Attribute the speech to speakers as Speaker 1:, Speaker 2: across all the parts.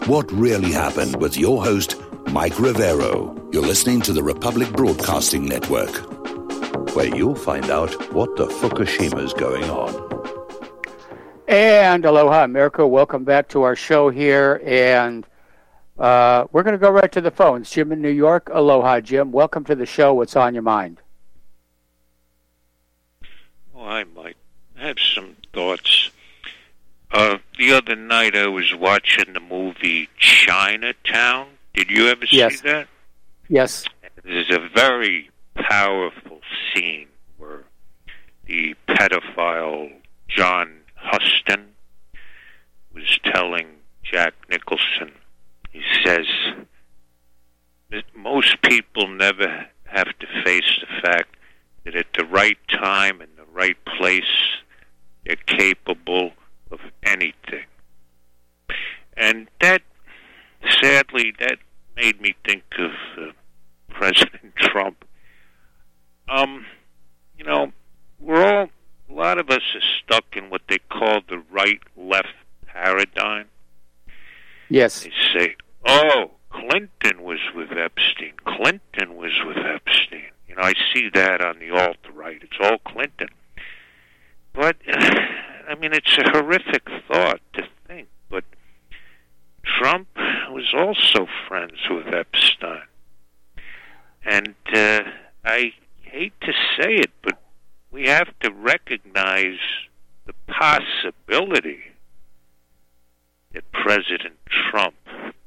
Speaker 1: What Really Happened with your host, Mike Rivero. You're listening to the Republic Broadcasting Network, where you'll find out what the Fukushima's going on.
Speaker 2: And aloha, America. Welcome back to our show here. And we're going to go right to the phones. Jim in New York. Aloha, Jim. Welcome to the show. What's on your mind?
Speaker 3: Well, hi, Mike. I have some thoughts. The other night I was watching the movie Chinatown. Did you ever see that?
Speaker 2: Yes.
Speaker 3: There's a very powerful scene where the pedophile John Huston was telling Jack Nicholson, he says, that most people never have to face the fact that at the right time and the right place, they're capable of anything. And that, sadly, that made me think of President Trump. You know, a lot of us are stuck in what they call the right-left paradigm.
Speaker 2: Yes.
Speaker 3: They say, oh, Clinton was with Epstein. Clinton was with Epstein. You know, I see that on the alt-right. It's all Clinton. But, I mean, it's a horrific thought to think. But Trump was also friends with Epstein. And I hate to say it, but we have to recognize the possibility that President Trump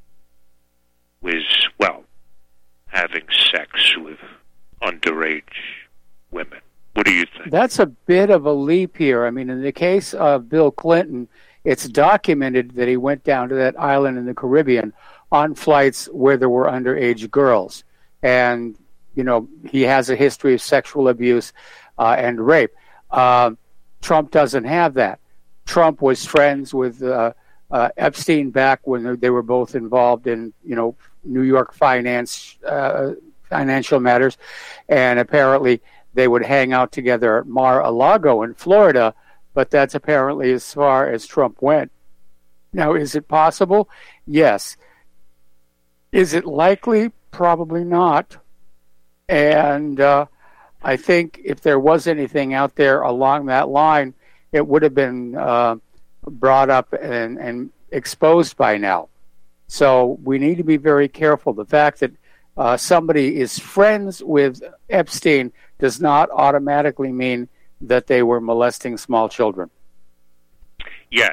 Speaker 3: was, well, having sex with underage women. What do you think?
Speaker 2: That's a bit of a leap here. I mean, in the case of Bill Clinton, it's documented that he went down to that island in the Caribbean on flights where there were underage girls. And, you know, he has a history of sexual abuse and rape. Trump doesn't have that. Trump was friends with Epstein back when they were both involved in, you know, New York financial matters. And apparently they would hang out together at Mar-a-Lago in Florida, but that's apparently as far as Trump went. Now, is it possible? Yes. Is it likely? Probably not. And I think if there was anything out there along that line, it would have been brought up and exposed by now. So we need to be very careful. The fact that somebody is friends with Epstein does not automatically mean that they were molesting small children.
Speaker 3: Yes,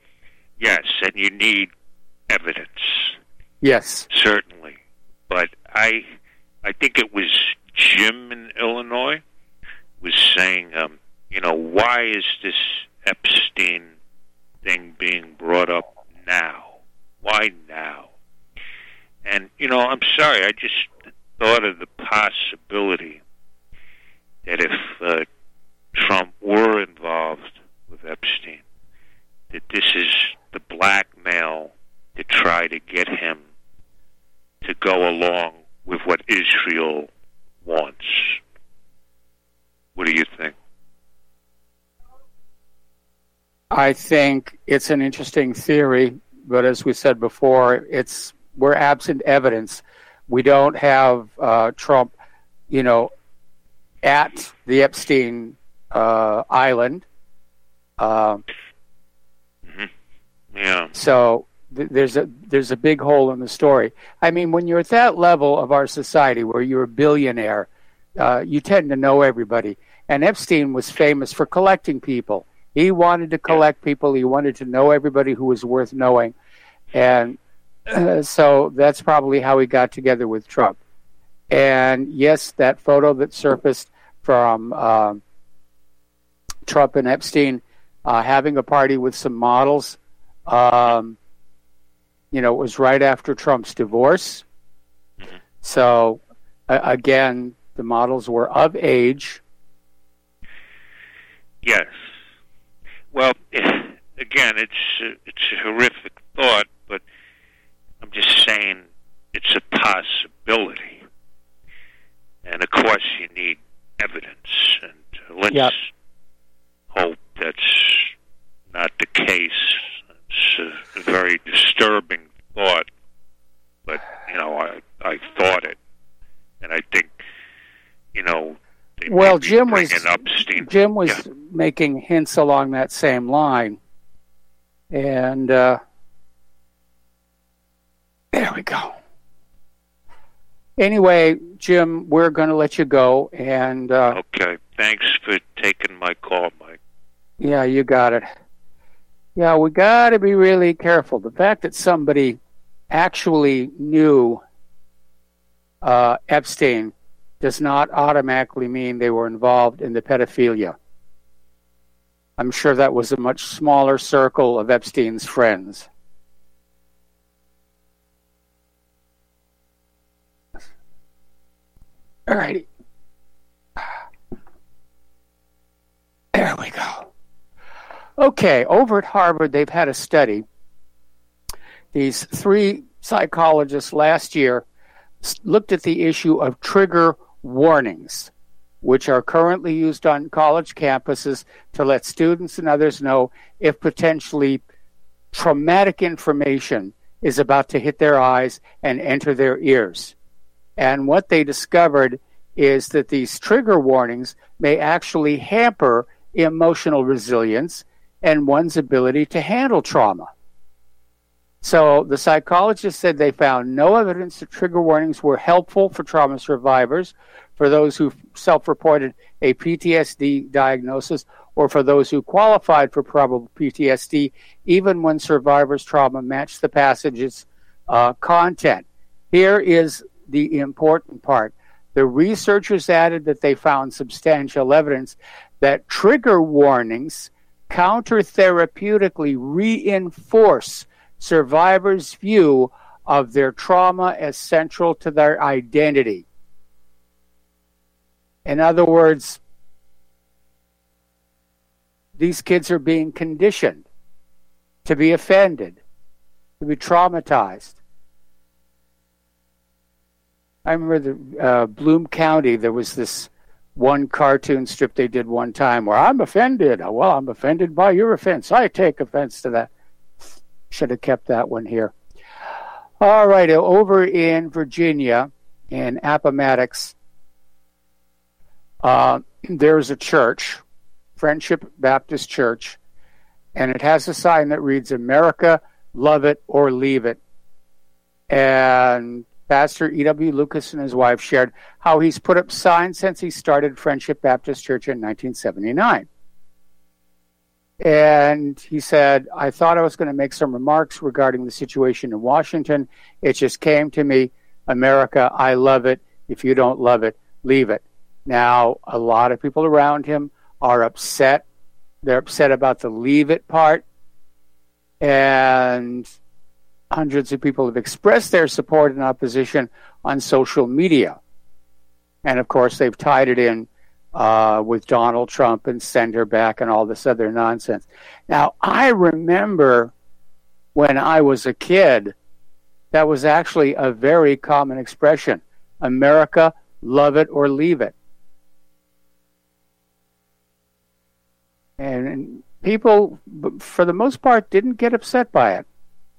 Speaker 3: and you need evidence.
Speaker 2: Yes.
Speaker 3: Certainly. But I think it was Jim in Illinois was saying, you know, why is this Epstein thing being brought up now? Why now? And, you know, I'm sorry, I just thought of the possibility that if Trump were involved with Epstein, that this is the blackmail to try to get him to go along with what Israel wants. What do you think?
Speaker 2: I think it's an interesting theory, but as we said before, we're absent evidence. We don't have Trump, you know, at the Epstein island.
Speaker 3: Yeah.
Speaker 2: So there's a big hole in the story. I mean, when you're at that level of our society, where you're a billionaire, you tend to know everybody. And Epstein was famous for collecting people. He wanted to collect people. He wanted to know everybody who was worth knowing. And so that's probably how he got together with Trump. And yes, that photo that surfaced from Trump and Epstein having a party with some models, you know, it was right after Trump's divorce. So, again, the models were of age.
Speaker 3: Yes. Well, again, it's a horrific thought, but I'm just saying it's a possibility. And, of course, you need evidence. And let's hope that's not the case. It's a very disturbing thought.
Speaker 2: Well,
Speaker 3: maybe
Speaker 2: Jim
Speaker 3: bring
Speaker 2: was
Speaker 3: in Epstein.
Speaker 2: making hints along that same line, and there we go. Anyway, Jim, we're going to let you go, and
Speaker 3: Okay, thanks for taking my call, Mike.
Speaker 2: yeah, you got it. Yeah, we got to be really careful. The fact that somebody actually knew Epstein does not automatically mean they were involved in the pedophilia. I'm sure that was a much smaller circle of Epstein's friends. All righty. There we go. Okay, over at Harvard, they've had a study. These 3 psychologists last year looked at the issue of trigger warnings, which are currently used on college campuses to let students and others know if potentially traumatic information is about to hit their eyes and enter their ears. And what they discovered is that these trigger warnings may actually hamper emotional resilience and one's ability to handle trauma. So the psychologists said they found no evidence that trigger warnings were helpful for trauma survivors, for those who self-reported a PTSD diagnosis, or for those who qualified for probable PTSD, even when survivors' trauma matched the passage's content. Here is the important part. The researchers added that they found substantial evidence that trigger warnings counter-therapeutically reinforce survivors' view of their trauma as central to their identity. In other words, these kids are being conditioned to be offended, to be traumatized. I remember the Bloom County, there was this one cartoon strip they did one time where I'm offended. Well, I'm offended by your offense. I take offense to that. Should have kept that one here. All right, over in Virginia, in Appomattox, there's a church, Friendship Baptist Church, and it has a sign that reads, America, love it or leave it. And Pastor E.W. Lucas and his wife shared how he's put up signs since he started Friendship Baptist Church in 1979. And he said, I thought I was going to make some remarks regarding the situation in Washington. It just came to me, America, I love it. If you don't love it, leave it. Now, a lot of people around him are upset. They're upset about the leave it part. And hundreds of people have expressed their support and opposition on social media. And, of course, they've tied it in with Donald Trump and send her back and all this other nonsense. Now, I remember when I was a kid, that was actually a very common expression. America, love it or leave it. And people, for the most part, didn't get upset by it.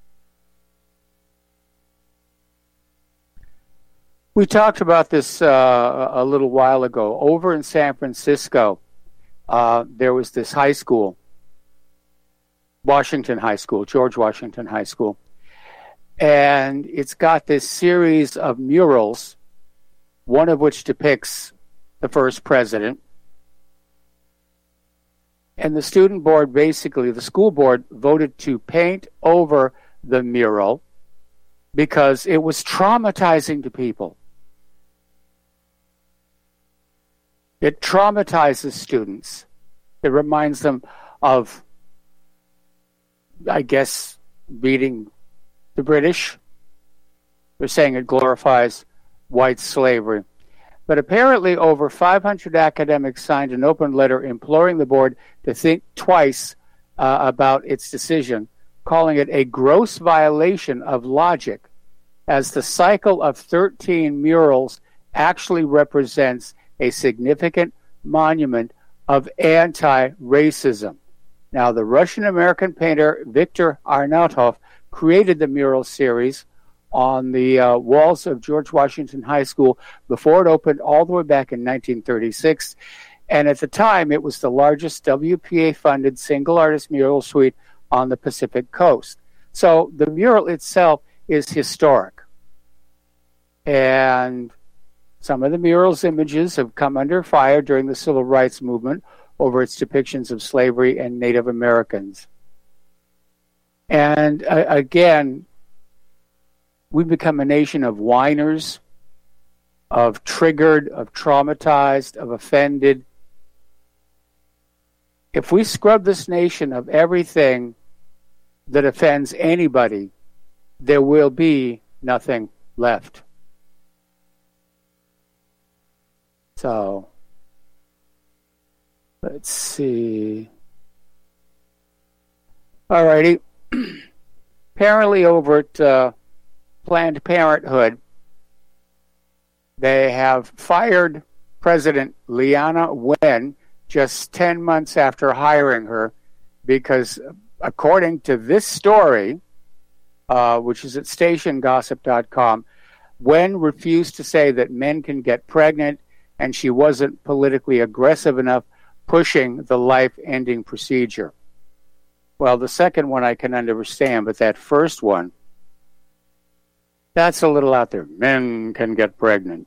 Speaker 2: We talked about this a little while ago. Over in San Francisco, there was this high school, Washington High School, George Washington High School. And it's got this series of murals, one of which depicts the first president. And the student board, basically, the school board, voted to paint over the mural because it was traumatizing to people. It traumatizes students. It reminds them of, I guess, beating the British. They're saying it glorifies white slavery. But apparently over 500 academics signed an open letter imploring the board to think twice about its decision, calling it a gross violation of logic, as the cycle of 13 murals actually represents a significant monument of anti-racism. Now, the Russian-American painter Viktor Arnautov created the mural series on the walls of George Washington High School before it opened all the way back in 1936. And at the time, it was the largest WPA-funded single artist mural suite on the Pacific Coast. So the mural itself is historic. And some of the mural's images have come under fire during the civil rights movement over its depictions of slavery and Native Americans. And again, we've become a nation of whiners, of triggered, of traumatized, of offended. If we scrub this nation of everything that offends anybody, there will be nothing left. So, let's see. All righty. Apparently over at Planned Parenthood, they have fired President Leana Wen just 10 months after hiring her because, according to this story, which is at stationgossip.com, Wen refused to say that men can get pregnant, and she wasn't politically aggressive enough pushing the life-ending procedure. Well, the second one I can understand, but that first one, that's a little out there. Men can get pregnant.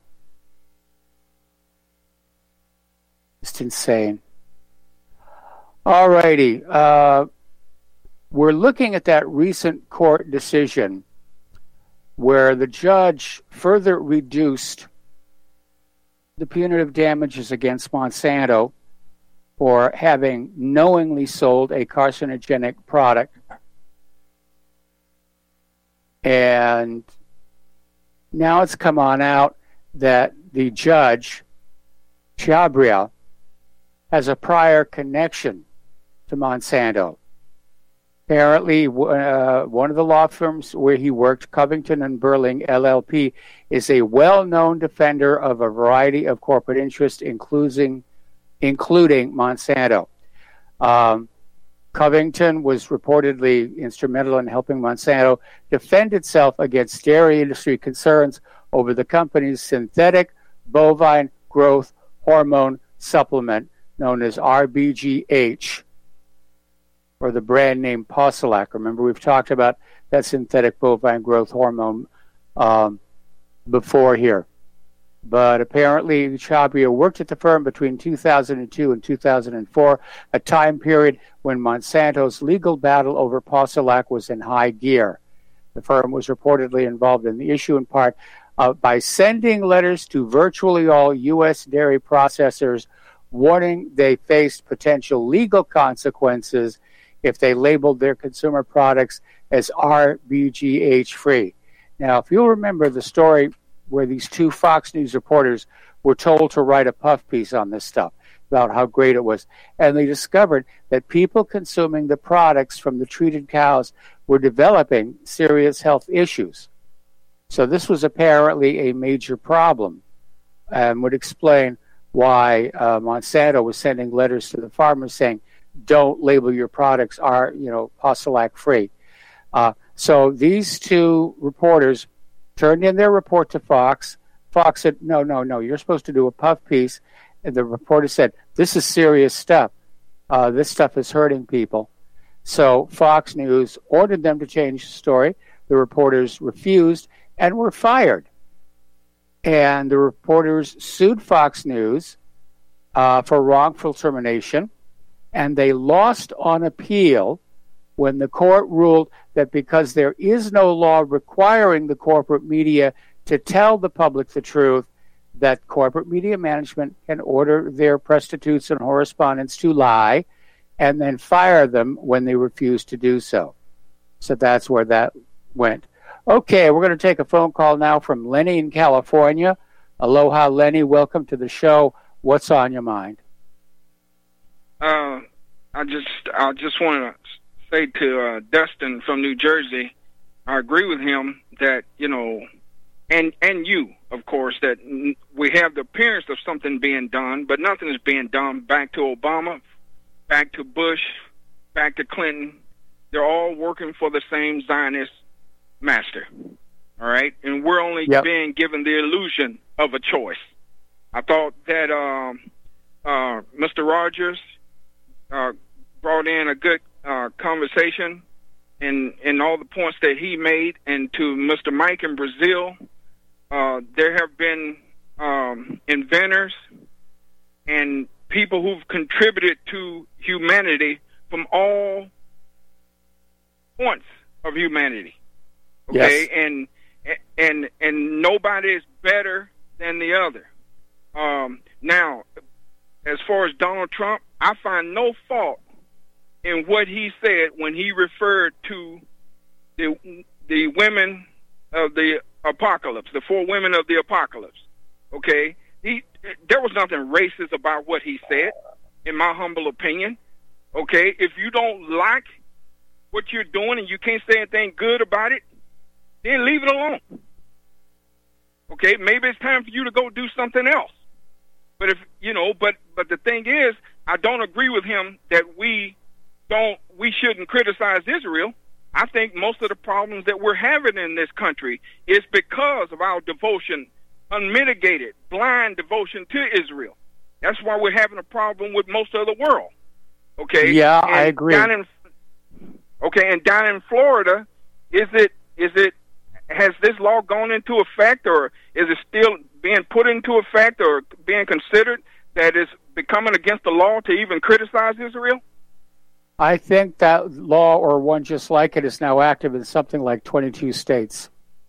Speaker 2: Just insane. All righty. We're looking at that recent court decision where the judge further reduced the punitive damages against Monsanto for having knowingly sold a carcinogenic product. And now it's come on out that the judge, Chhabria, has a prior connection to Monsanto. Apparently, one of the law firms where he worked, Covington and Burling LLP, is a well-known defender of a variety of corporate interests, including Monsanto. Covington was reportedly instrumental in helping Monsanto defend itself against dairy industry concerns over the company's synthetic bovine growth hormone supplement known as RBGH, or the brand name Posilac. Remember, we've talked about that synthetic bovine growth hormone before here. But apparently, Chhabria worked at the firm between 2002 and 2004, a time period when Monsanto's legal battle over Posilac was in high gear. The firm was reportedly involved in the issue in part by sending letters to virtually all U.S. dairy processors warning they faced potential legal consequences if they labeled their consumer products as RBGH-free. Now, if you'll remember the story where these two Fox News reporters were told to write a puff piece on this stuff about how great it was, and they discovered that people consuming the products from the treated cows were developing serious health issues. So this was apparently a major problem, and would explain why Monsanto was sending letters to the farmers saying, don't label your products Posilac free. So these two reporters turned in their report to Fox. Fox said, no, you're supposed to do a puff piece. And the reporter said, this is serious stuff. This stuff is hurting people. So Fox News ordered them to change the story. The reporters refused and were fired. And the reporters sued Fox News for wrongful termination. And they lost on appeal when the court ruled that because there is no law requiring the corporate media to tell the public the truth, that corporate media management can order their prostitutes and correspondents to lie and then fire them when they refuse to do so. So that's where that went. Okay, we're going to take a phone call now from Lenny in California. Aloha, Lenny. Welcome to the show. What's on your mind?
Speaker 4: I just want to say to Dustin from New Jersey, I agree with him that, and you, of course, that we have the appearance of something being done, but nothing is being done. Back to Obama, back to Bush, back to Clinton. They're all working for the same Zionist master. all right? And we're only being given the illusion of a choice. I thought that Mr. Rogers brought in a good conversation in all the points that he made. And to Mr. Mike in Brazil, there have been inventors and people who've contributed to humanity from all points of humanity. Okay, and nobody is better than the other. Now, as far as Donald Trump, I find no fault in what he said when he referred to the women of the apocalypse, the 4 women of the apocalypse. Okay, there was nothing racist about what he said, in my humble opinion. Okay, if you don't like what you're doing and you can't say anything good about it, then leave it alone. Okay, maybe it's time for you to go do something else. But if but the thing is, I don't agree with him that we shouldn't criticize Israel. I think most of the problems that we're having in this country is because of our devotion, unmitigated, blind devotion to Israel. That's why we're having a problem with most of the world. Okay?
Speaker 2: Yeah, I agree.
Speaker 4: And down in Florida, has this law gone into effect, or is it still being put into effect or being considered that it's becoming against the law to even criticize Israel?
Speaker 2: I think that law, or one just like it, is now active in something like 22 states.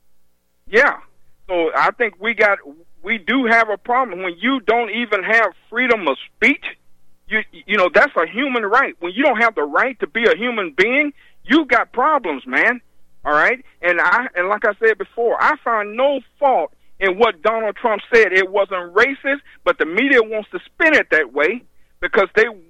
Speaker 4: Yeah. So I think we do have a problem when you don't even have freedom of speech. You know, that's a human right. When you don't have the right to be a human being, you got problems, man. All right? And like I said before, I find no fault in what Donald Trump said. It wasn't racist, but the media wants to spin it that way because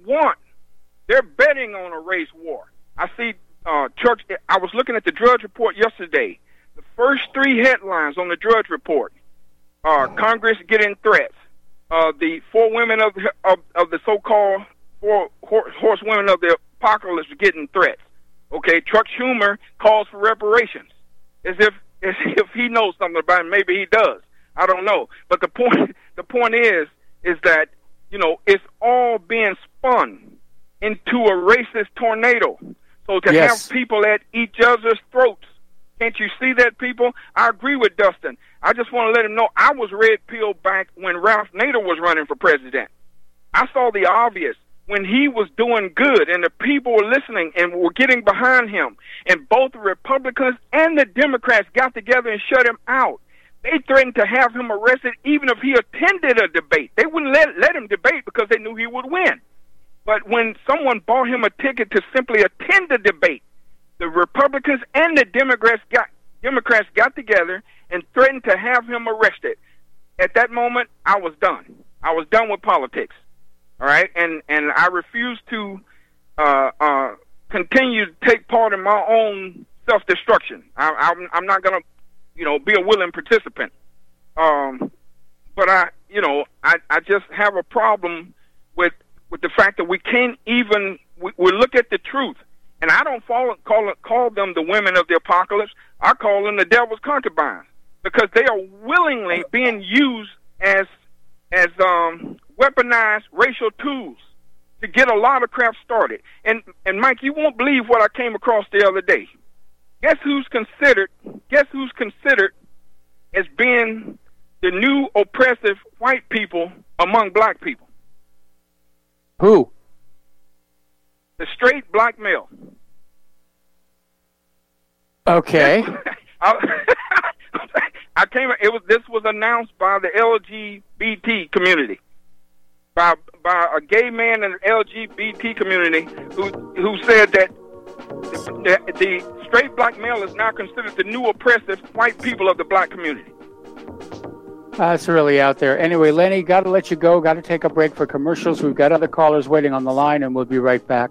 Speaker 4: they're betting on a race war. I see Church. I was looking at the Drudge Report yesterday. The first 3 headlines on the Drudge Report are Congress getting threats. The 4 women of the so-called 4 horsewomen of the apocalypse getting threats. Okay, Chuck Schumer calls for reparations, as if he knows something about it. Maybe he does. I don't know. But the point is that, you know, it's all being spun into a racist tornado. So to have people at each other's throats, can't you see that, people? I agree with Dustin. I just want to let him know I was red-pilled back when Ralph Nader was running for president. I saw the obvious when he was doing good and the people were listening and were getting behind him. And both the Republicans and the Democrats got together and shut him out. They threatened to have him arrested even if he attended a debate. They wouldn't let him debate because they knew he would win. But when someone bought him a ticket to simply attend the debate, the Republicans and the Democrats got together and threatened to have him arrested. At that moment, I was done. I was done with politics. All right, and I refuse to continue to take part in my own self-destruction. I'm not going to, be a willing participant. But I just have a problem with the fact that we can't even we look at the truth. And I don't call them the women of the apocalypse. I call them the devil's concubines because they are willingly being used as weaponized racial tools to get a lot of crap started. And Mike, you won't believe what I came across the other day. Guess who's considered as being the new oppressive white people among black people?
Speaker 2: Who?
Speaker 4: The straight black male.
Speaker 2: Okay.
Speaker 4: This was announced by the LGBT community, by a gay man in the LGBT community who said that the straight black male is now considered the new oppressive white people of the black community.
Speaker 2: That's really out there. Anyway, Lenny, got to let you go. Got to take a break for commercials. We've got other callers waiting on the line, and we'll be right back.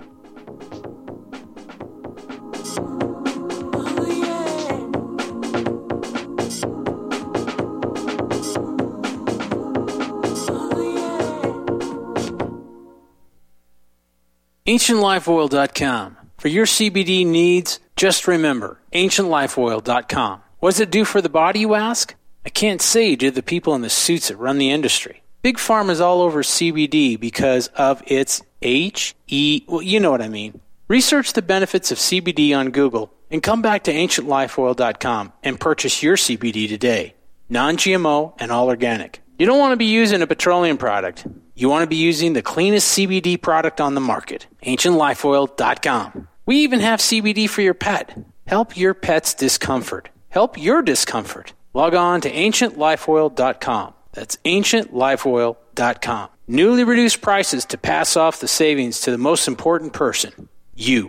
Speaker 5: AncientLifeOil.com. For your CBD needs, just remember, AncientLifeOil.com. What does it do for the body, you ask? I can't say due to the people in the suits that run the industry. Big Pharma is all over CBD because of its well, you know what I mean. Research the benefits of CBD on Google and come back to AncientLifeOil.com and purchase your CBD today. Non-GMO and all organic. You don't want to be using a petroleum product. You want to be using the cleanest CBD product on the market. AncientLifeOil.com. We even have CBD for your pet. Help your pet's discomfort. Help your discomfort. Log on to AncientLifeOil.com. That's AncientLifeOil.com. Newly reduced prices to pass off the savings to the most important person, you.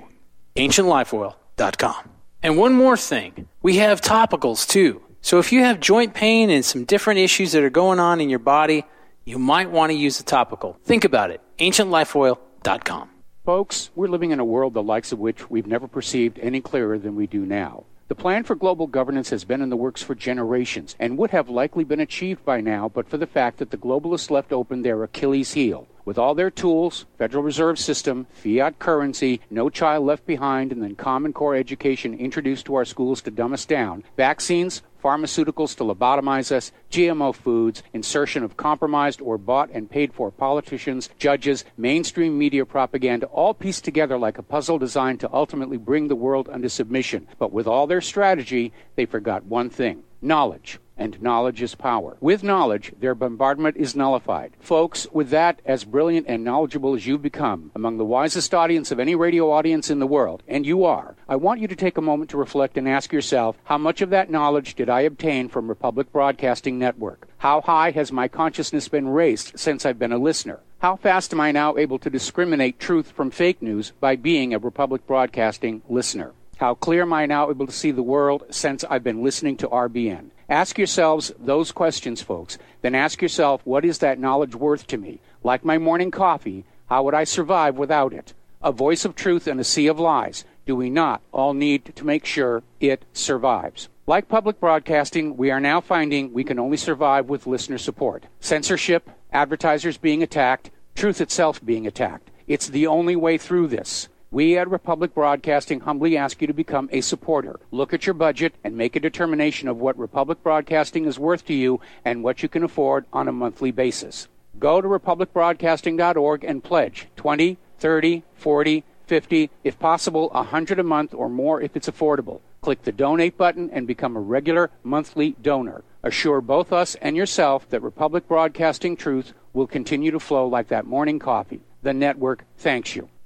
Speaker 5: AncientLifeOil.com. And one more thing. We have topicals too. So if you have joint pain and some different issues that are going on in your body, you might want to use a topical. Think about it. AncientLifeOil.com.
Speaker 2: Folks, we're living in a world the likes of which we've never perceived any clearer than we do now. The plan for global governance has been in the works for generations and would have likely been achieved by now but for the fact that the globalists left open their Achilles heel. With all their tools, Federal Reserve System, fiat currency, no child left behind, and then Common Core education introduced to our schools to dumb us down, vaccines, pharmaceuticals to lobotomize us, GMO foods, insertion of compromised or bought and paid for politicians, judges, mainstream media propaganda, all pieced together like a puzzle designed to ultimately bring the world under submission. But with all their strategy, they forgot one thing: knowledge. And knowledge is power. With knowledge, their bombardment is nullified. Folks, with that, as brilliant and knowledgeable as you've become, among the wisest audience of any radio audience in the world, and you are, I want you to take a moment to reflect and ask yourself, how much of that knowledge did I obtain from Republic Broadcasting Network? How high has my consciousness been raised since I've been a listener? How fast am I now able to discriminate truth from fake news by being a Republic Broadcasting listener? How clear am I now able to see the world since I've been listening to RBN? Ask yourselves those questions, folks. Then ask yourself, what is that knowledge worth to me? Like my morning coffee, how would I survive without it? A voice of truth in a sea of lies. Do we not all need to make sure it survives? Like public broadcasting, we are now finding we can only survive with listener support. Censorship, advertisers being attacked, truth itself being attacked. It's the only way through this. We at Republic Broadcasting humbly ask you to become a supporter. Look at your budget and make a determination of what Republic Broadcasting is worth to you and what you can afford on a monthly basis. Go to republicbroadcasting.org and pledge $20, $30, $40, $50, if possible, $100 a month or more if it's affordable. Click the donate button and become a regular monthly donor. Assure both us and yourself that Republic Broadcasting truth will continue to flow like that morning coffee. The network thanks you.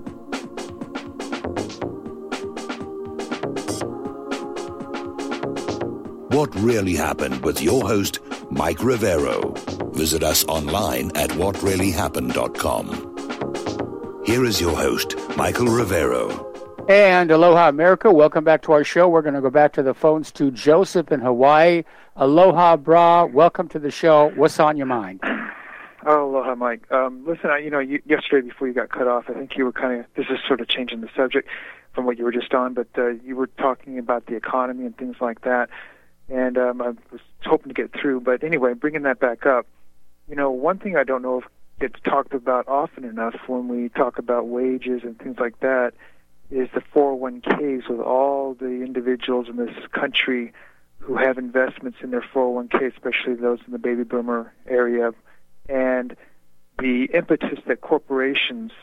Speaker 1: What Really Happened with your host, Mike Rivero. Visit us online at whatreallyhappened.com. Here is your host, Michael Rivero.
Speaker 2: And aloha, America. Welcome back to our show. We're going to go back to the phones to Joseph in Hawaii. Aloha, brah. Welcome to the show. What's on your mind?
Speaker 6: Oh, aloha, Mike. Listen, yesterday before you got cut off, I think you were this is sort of changing the subject from what you were just on, but you were talking about the economy and things like that. And I was hoping to get through. But anyway, bringing that back up, one thing I don't know if gets talked about often enough when we talk about wages and things like that is the 401ks with all the individuals in this country who have investments in their 401k, especially those in the baby boomer area, and the impetus that corporations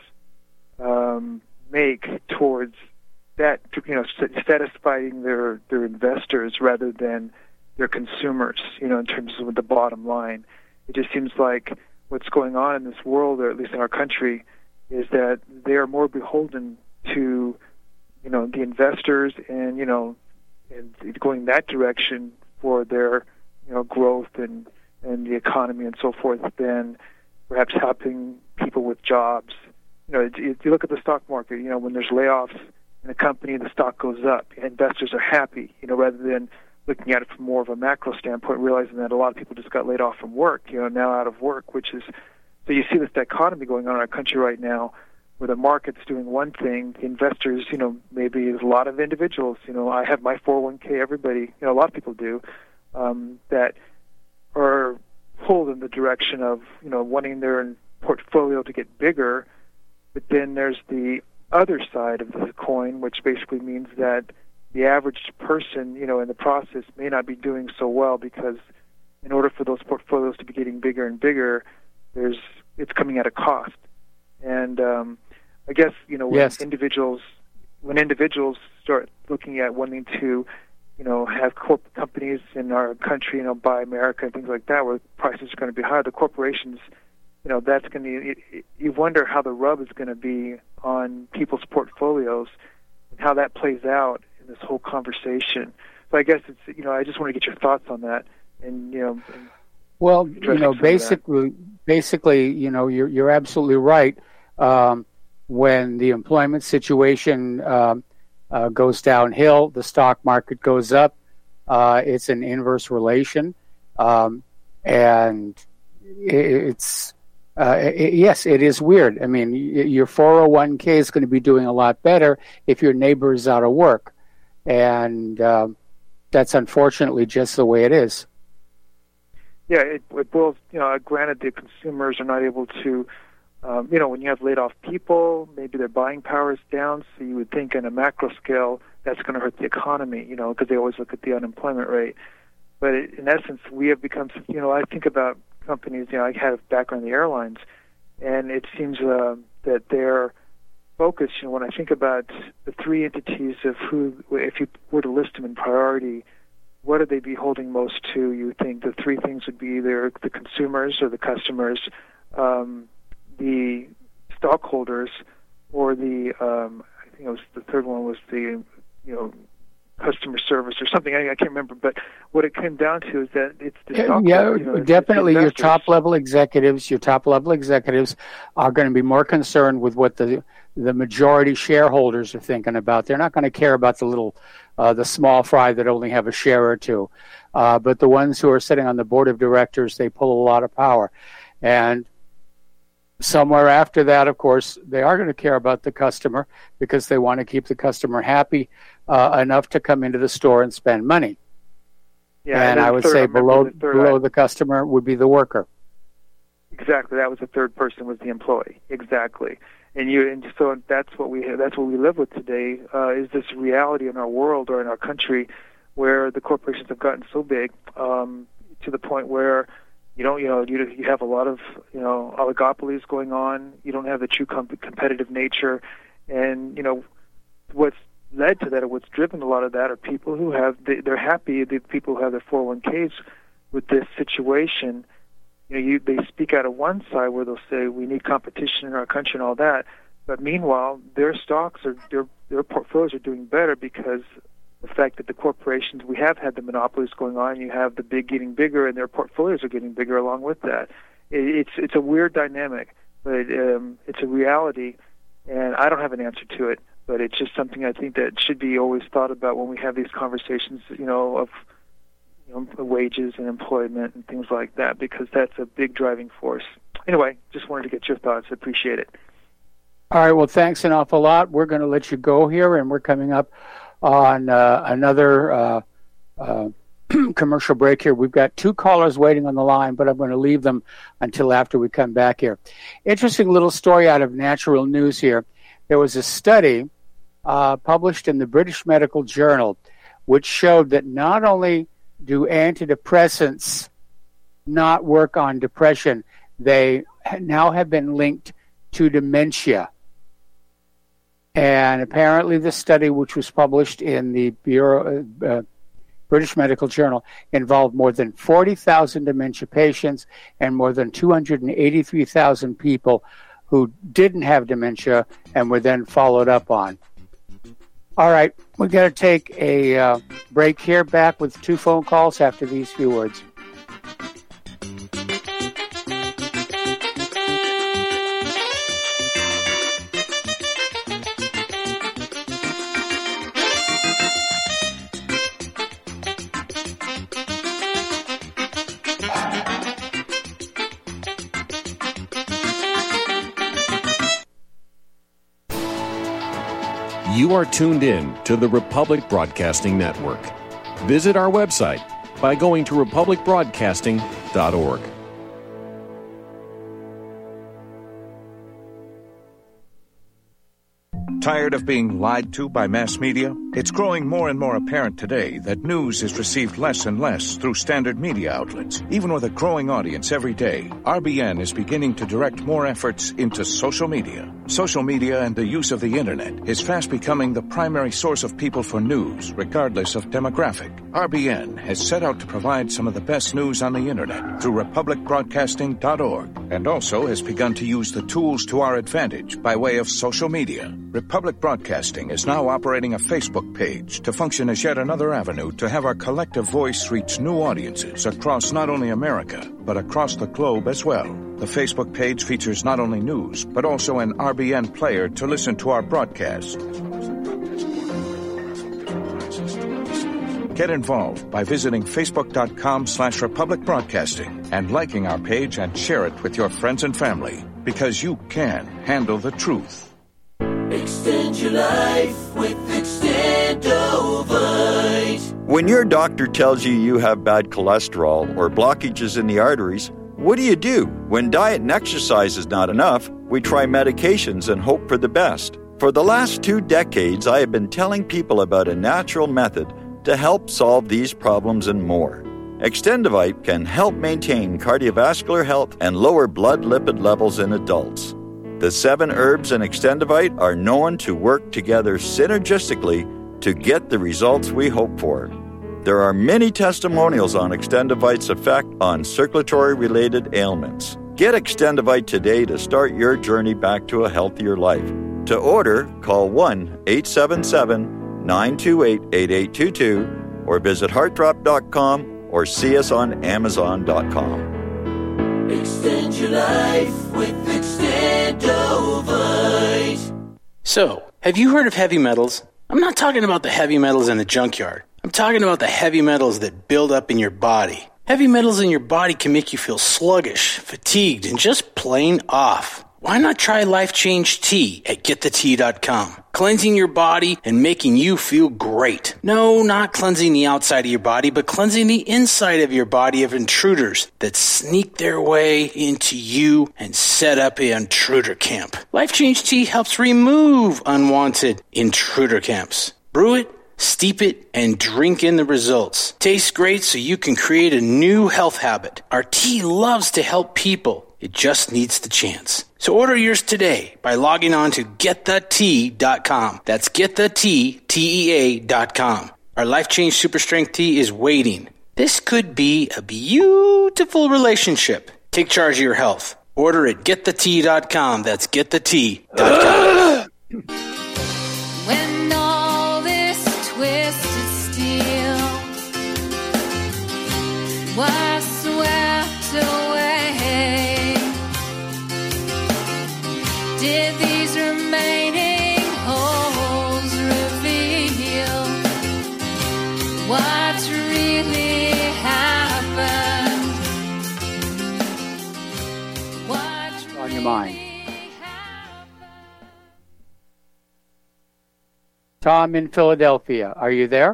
Speaker 6: make towards that, satisfying their investors rather than their consumers, in terms of the bottom line. It just seems like what's going on in this world, or at least in our country, is that they are more beholden to, the investors and going that direction for their, growth and the economy and so forth than perhaps helping people with jobs. If you look at the stock market, when there's layoffs in a company, the stock goes up. Investors are happy, rather than looking at it from more of a macro standpoint, realizing that a lot of people just got laid off from work, now out of work, so you see this dichotomy going on in our country right now, where the market's doing one thing, the investors, maybe a lot of individuals, I have my 401k, everybody, a lot of people do, that are pulled in the direction of, wanting their portfolio to get bigger, but then there's the other side of the coin, which basically means that the average person, in the process may not be doing so well, because in order for those portfolios to be getting bigger and bigger, it's coming at a cost. And I guess, when individuals start looking at wanting to, have corporate companies in our country, buy America and things like that, where prices are going to be higher, the corporations, that's going to, you wonder how the rub is going to be on people's portfolios and how that plays out in this whole conversation. So I guess it's, I just want to get your thoughts on that. And,
Speaker 2: well, basically, you're absolutely right. When the employment situation goes downhill, the stock market goes up. It's an inverse relation, and it's yes, it is weird. I mean, your 401k is going to be doing a lot better if your neighbor is out of work, and that's unfortunately just the way it is.
Speaker 6: Yeah, it boils. Granted, the consumers are not able to. When you have laid off people, maybe their buying power is down, so you would think on a macro scale that's going to hurt the economy, because they always look at the unemployment rate. But in essence, we have become, I think about companies, I had a background in the airlines, and it seems that their focus, when I think about the three entities of who, if you were to list them in priority, what would they be holding most to? You think the three things would be either the consumers or the customers, the stockholders, or the I think it was the third one was the customer service or something. I can't remember, but what it came down to is that it's the stockholders.
Speaker 2: Definitely your top level executives. Your top level executives are going to be more concerned with what the majority shareholders are thinking about. They're not going to care about the small fry that only have a share or two, but the ones who are sitting on the board of directors, they pull a lot of power. And somewhere after that, of course, they are going to care about the customer, because they want to keep the customer happy enough to come into the store and spend money. Yeah, and I would say below the customer would be the worker.
Speaker 6: Exactly, that was the third person, was the employee. Exactly, and so that's what we have. That's what we live with today. Is this reality in our world or in our country, where the corporations have gotten so big to the point where you have a lot of oligopolies going on. You don't have the true competitive nature, and what's led to that, or what's driven a lot of that, are people who they're happy. The people who have their 401ks with this situation. They speak out of one side where they'll say we need competition in our country and all that, but meanwhile their stocks are their portfolios are doing better because the fact that the corporations, we have had the monopolies going on, you have the big getting bigger, and their portfolios are getting bigger along with that. It's a weird dynamic, but it's a reality, and I don't have an answer to it, but it's just something I think that should be always thought about when we have these conversations, of wages and employment and things like that, because that's a big driving force. Anyway, just wanted to get your thoughts. I appreciate it.
Speaker 2: All right, well, thanks an awful lot. We're going to let you go here, and we're coming up on another commercial break here. We've got two callers waiting on the line, but I'm going to leave them until after we come back here. Interesting little story out of Natural News here. There was a study published in the British Medical Journal which showed that not only do antidepressants not work on depression, they now have been linked to dementia. And apparently the study, which was published in the British Medical Journal, involved more than 40,000 dementia patients and more than 283,000 people who didn't have dementia and were then followed up on. All right, we've got to take a break here. Back with two phone calls after these few words.
Speaker 7: You are tuned in to the Republic Broadcasting Network. Visit our website by going to republicbroadcasting.org.
Speaker 8: Tired of being lied to by mass media? It's growing more and more apparent today that news is received less and less through standard media outlets. Even with a growing audience every day, RBN is beginning to direct more efforts into social media. Social media and the use of the internet is fast becoming the primary source of people for news, regardless of demographic. RBN has set out to provide some of the best news on the internet through republicbroadcasting.org, and also has begun to use the tools to our advantage by way of social media. Republic Broadcasting is now operating a Facebook page to function as yet another avenue to have our collective voice reach new audiences across not only America, but across the globe as well. The Facebook page features not only news, but also an RBN player to listen to our broadcasts. Get involved by visiting facebook.com/Republic Broadcasting and liking our page and share it with your friends and family, because you can handle the truth.
Speaker 9: Extend your life with Extendovite.
Speaker 10: When your doctor tells you you have bad cholesterol or blockages in the arteries, what do? When diet and exercise is not enough, we try medications and hope for the best. For the last 2 decades, I have been telling people about a natural method to help solve these problems and more. Extendovite can help maintain cardiovascular health and lower blood lipid levels in adults. The 7 herbs in Extendovite are known to work together synergistically to get the results we hope for. There are many testimonials on Extendovite's effect on circulatory-related ailments. Get Extendovite today to start your journey back to a healthier life. To order, call 1-877-928-8822 or visit heartdrop.com or see us on amazon.com.
Speaker 9: Extend your life with Extendovite.
Speaker 5: So, have you heard of heavy metals? I'm not talking about the heavy metals in the junkyard. I'm talking about the heavy metals that build up in your body. Heavy metals in your body can make you feel sluggish, fatigued, and just plain off. Why not try Life Change Tea at GetTheTea.com? Cleansing your body and making you feel great. No, not cleansing the outside of your body, but cleansing the inside of your body of intruders that sneak their way into you and set up an intruder camp. Life Change Tea helps remove unwanted intruder camps. Brew it, steep it, and drink in the results. Tastes great, so you can create a new health habit. Our tea loves to help people. It just needs the chance. So order yours today by logging on to GetTheTea.com. That's GetTheTea.com. Our Life Change Super Strength Tea is waiting. This could be a beautiful relationship. Take charge of your health. Order at GetTheTea.com. That's GetTheTea.com.
Speaker 11: When all this twisted steel was swept away, did these remaining holes reveal what's really happened? What's
Speaker 2: on your mind? Tom in Philadelphia, are you there?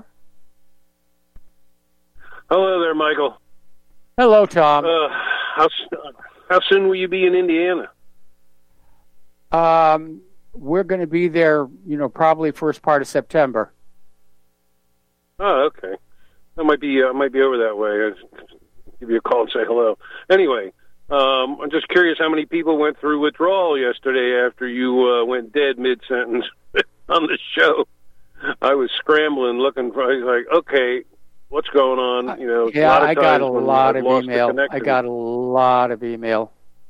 Speaker 12: Hello there, Michael.
Speaker 2: Hello, Tom.
Speaker 12: How soon will you be in Indiana?
Speaker 2: We're going to be there, probably first part of September.
Speaker 12: Oh, okay. I might be over that way. I'll give you a call and say hello. Anyway, I'm just curious how many people went through withdrawal yesterday after you went dead mid-sentence on the show. I was scrambling, looking for. I was like, okay, what's going on?
Speaker 2: Yeah, I got a lot of email. I got a lot of email.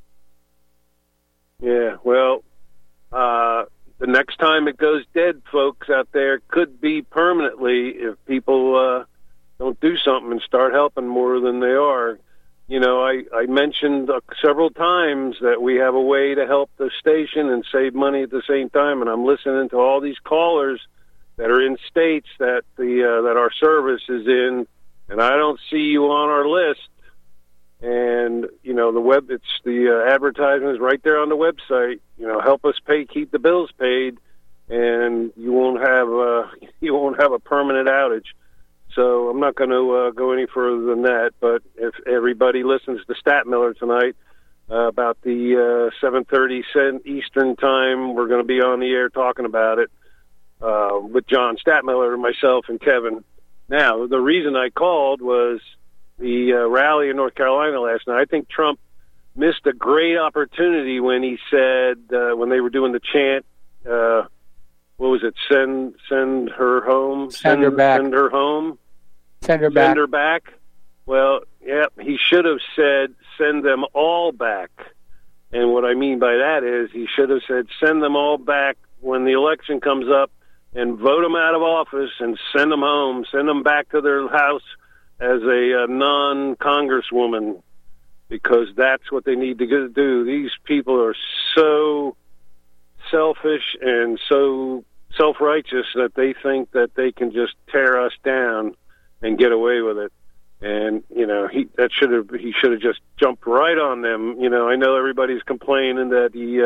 Speaker 12: Yeah, well, the next time it goes dead, folks out there, could be permanently if people don't do something and start helping more than they are. I mentioned several times that we have a way to help the station and save money at the same time, and I'm listening to all these callers that are in states that that our service is in, and I don't see you on our list. And the advertisement is right there on the website. Help us keep the bills paid, and you won't have a permanent outage. So I'm not going to go any further than that. But if everybody listens to Stat Miller tonight, about the 7:30 Eastern time. We're going to be on the air talking about it with John Statmiller, myself, and Kevin. Now, the reason I called was the rally in North Carolina last night. I think Trump missed a great opportunity when he said, when they were doing the chant, what was it? Send her home.
Speaker 2: Send her back.
Speaker 12: Send her home.
Speaker 2: Send her back.
Speaker 12: Send her back. Well, yeah, he should have said, send them all back. And what I mean by that is he should have said, send them all back when the election comes up and vote them out of office and send them home, send them back to their house as a non-congresswoman, because that's what they need to do. These people are so selfish and so self-righteous that they think that they can just tear us down and get away with it. And he should have just jumped right on them. I know everybody's complaining that he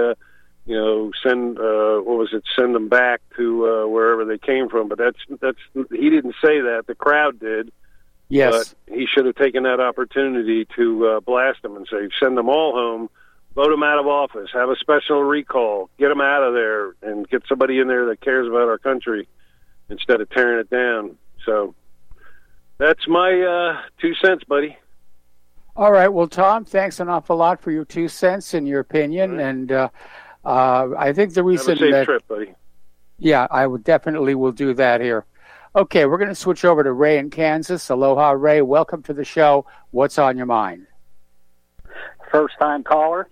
Speaker 12: send them back to wherever they came from, but that's he didn't say that. The crowd did.
Speaker 2: Yes,
Speaker 12: but he should have taken that opportunity to blast them and say, send them all home, vote them out of office, have a special recall, get them out of there, and get somebody in there that cares about our country instead of tearing it down. So that's my 2 cents, buddy.
Speaker 2: All right. Well, Tom, thanks an awful lot for your 2 cents and your opinion. Right. And I think the reason
Speaker 12: have a safe trip, buddy.
Speaker 2: Yeah, I would definitely will do that here. Okay, we're going to switch over to Ray in Kansas. Aloha, Ray. Welcome to the show. What's on your mind?
Speaker 13: First-time caller.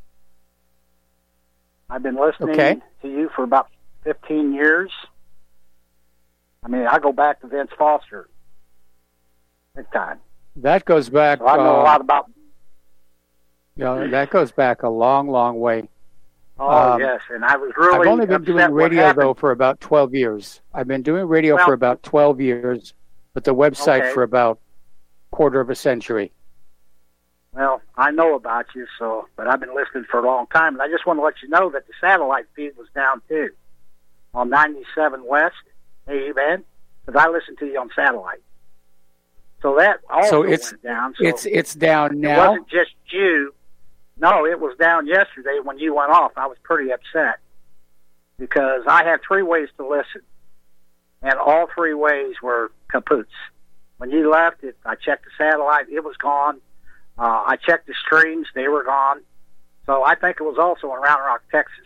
Speaker 13: I've been listening to you for about 15 years. I mean, I go back to Vince Foster. Big time.
Speaker 2: That goes back...
Speaker 13: So I know a lot about...
Speaker 2: that goes back a long, long way.
Speaker 13: Oh, yes, and I was really
Speaker 2: I've only been doing radio, though, for about 12 years. I've been doing radio for about 12 years, but the website for about quarter of a century.
Speaker 13: Well, I know about you, but I've been listening for a long time, and I just want to let you know that the satellite feed was down, too, on 97 West, AM, because I listened to you on satellite. So that also went down. So
Speaker 2: it's down now?
Speaker 13: It wasn't just you. No, it was down yesterday when you went off. I was pretty upset because I had 3 ways to listen, and all 3 ways were kapoots. When you left, I checked the satellite. It was gone. I checked the streams. They were gone. So I think it was also in Round Rock, Texas.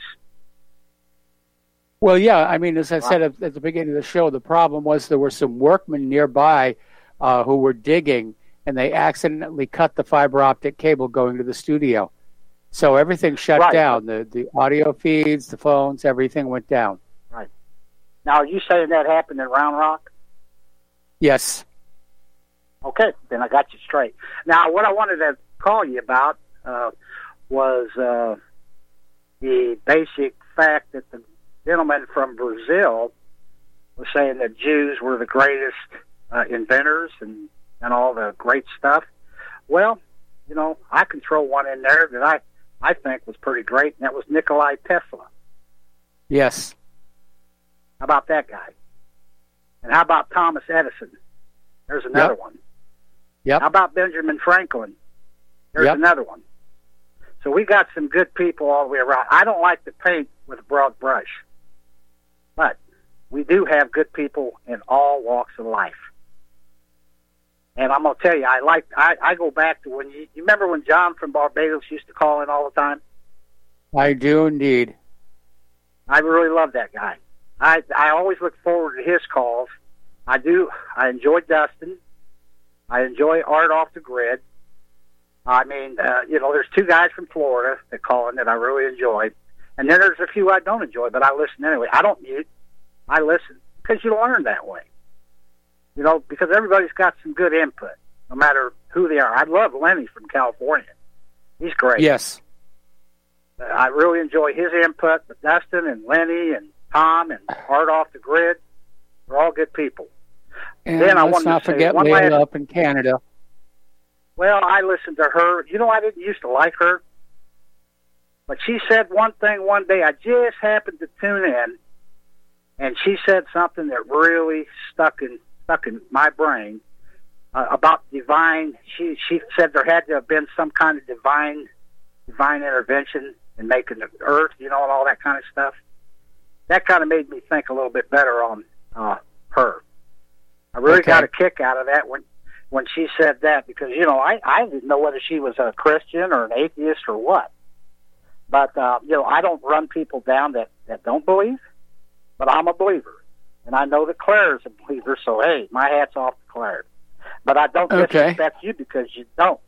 Speaker 2: Well, yeah. I mean, as I said at the beginning of the show, the problem was there were some workmen nearby who were digging, and they accidentally cut the fiber optic cable going to the studio. So everything shut down. The audio feeds, the phones, everything went down.
Speaker 13: Right. Now, are you saying that happened in Round Rock?
Speaker 2: Yes.
Speaker 13: Okay, then I got you straight. Now, what I wanted to call you about was the basic fact that the gentleman from Brazil was saying that Jews were the greatest inventors and all the great stuff. Well, I can throw one in there that I think was pretty great, and that was Nikola Tesla.
Speaker 2: Yes.
Speaker 13: How about that guy? And how about Thomas Edison? There's another one.
Speaker 2: Yep.
Speaker 13: How about Benjamin Franklin? There's another one. So we got some good people all the way around. I don't like to paint with a broad brush, but we do have good people in all walks of life. And I'm going to tell you, I go back to when you remember when John from Barbados used to call in all the time?
Speaker 2: I do indeed.
Speaker 13: I really love that guy. I always look forward to his calls. I do. I enjoy Dustin. I enjoy Art Off the Grid. I mean, there's 2 guys from Florida that call in that I really enjoy. And then there's a few I don't enjoy, but I listen anyway. I don't mute. I listen because you learn that way. Because everybody's got some good input, no matter who they are. I love Lenny from California. He's great.
Speaker 2: Yes.
Speaker 13: I really enjoy his input, but Dustin and Lenny and Tom and Art Off the Grid, they're all good people.
Speaker 2: And then let's not forget Layla up in Canada.
Speaker 13: Well, I listened to her. I didn't used to like her, but she said one thing one day. I just happened to tune in, and she said something that really stuck in my brain about divine. She said there had to have been some kind of divine divine intervention in making the earth, and all that kind of stuff. That kind of made me think a little bit better on her. I really got a kick out of that when she said that, because, I didn't know whether she was a Christian or an atheist or what. But, I don't run people down that don't believe, but I'm a believer. And I know that Claire is a believer, so, hey, my hat's off to Claire. But I don't disrespect you because you don't,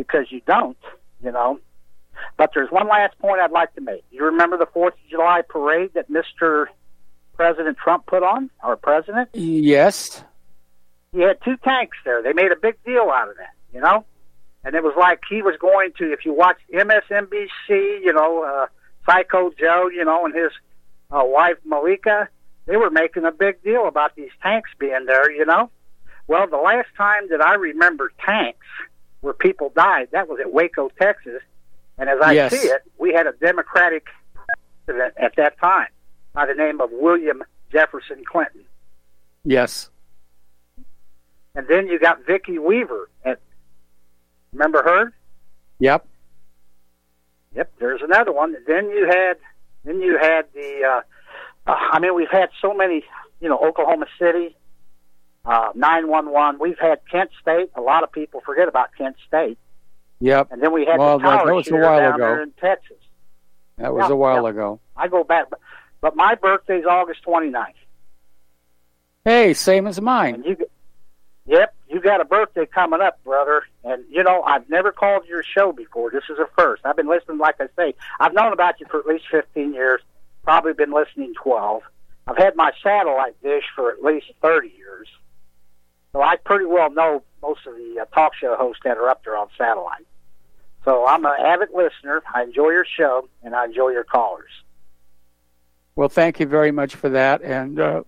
Speaker 13: But there's one last point I'd like to make. You remember the 4th of July parade that Mr. President Trump put on, our president?
Speaker 2: Yes.
Speaker 13: He had 2 tanks there. They made a big deal out of that, And it was like he was going to, if you watch MSNBC, Psycho Joe, and his wife Malika, they were making a big deal about these tanks being there, Well, the last time that I remember tanks where people died, that was at Waco, Texas. And as I see it, we had a Democratic president at that time by the name of William Jefferson Clinton.
Speaker 2: Yes.
Speaker 13: And then you got Vicki Weaver. Remember her?
Speaker 2: Yep.
Speaker 13: Yep, there's another one. Then you had the, we've had so many, Oklahoma City, 911. We've had Kent State. A lot of people forget about Kent State.
Speaker 2: Yep.
Speaker 13: And then we had
Speaker 2: the
Speaker 13: tower
Speaker 2: that was
Speaker 13: shooter
Speaker 2: a while
Speaker 13: down
Speaker 2: ago.
Speaker 13: there in Texas.
Speaker 2: That was a while ago.
Speaker 13: I go back, but my birthday's August 29th.
Speaker 2: Hey, same as mine.
Speaker 13: And you got a birthday coming up, brother. And, I've never called your show before. This is a first. I've been listening, like I say. I've known about you for at least 15 years, probably been listening 12. I've had my satellite dish for at least 30 years. So I pretty well know most of the talk show hosts that are up there on satellite. So I'm an avid listener. I enjoy your show, and I enjoy your callers.
Speaker 2: Well, thank you very much for that. And, us